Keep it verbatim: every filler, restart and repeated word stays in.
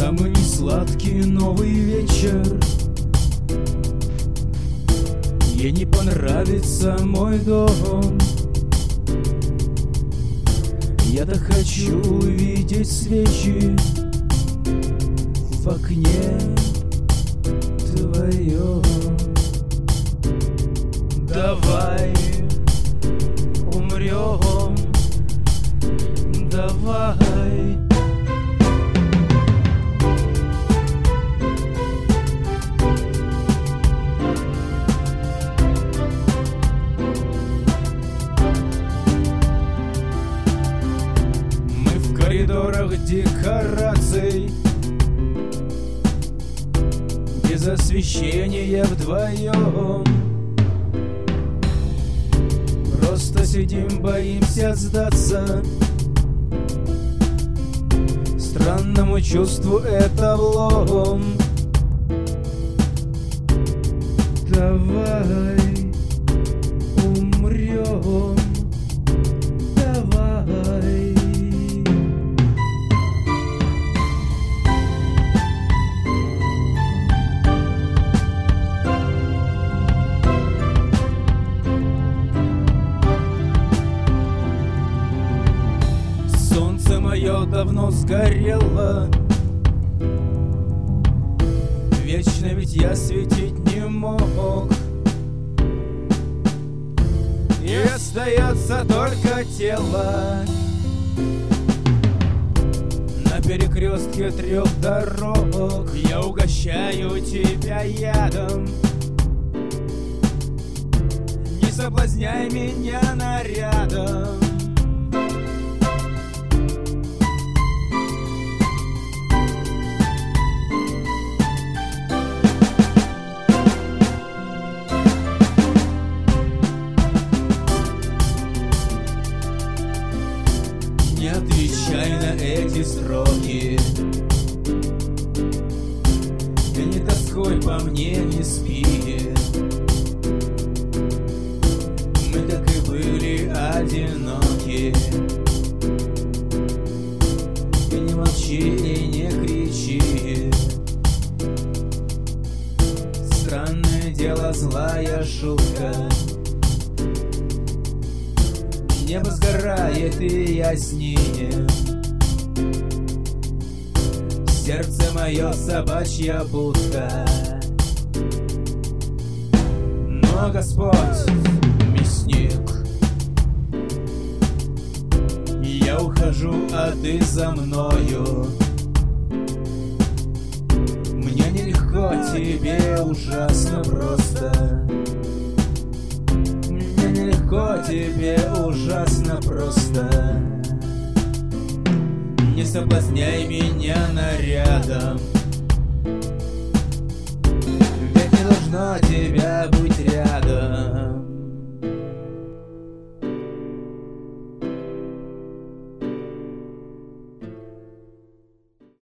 Самый сладкий новый вечер. Ей не понравится мой дом. Я так хочу увидеть свечи в окне твоем. Давай умрем, давай. Мы в коридорах декораций, без освещения вдвоем. Просто сидим, боимся сдаться странному чувству, это влом. Давай умрем, давай. Солнце мое давно сгорело, вечно ведь я светить не мог. И остается только тело на перекрестке трех дорог. Я угощаю тебя ядом, не соблазняй меня нарядом. Не отвечай на эти строки, и не тоскуй по мне, не спи. Мы так и были одиноки. И не молчи, и не кричи. Странное дело, злая шутка. Небо сгорает и яснее. Сердце мое собачья будка. Но Господь мясник. Я ухожу, а ты за мною. Мне нелегко, тебе ужасно просто. Нелегко, тебе ужасно просто. Не соблазняй меня нарядом, ведь не должно тебе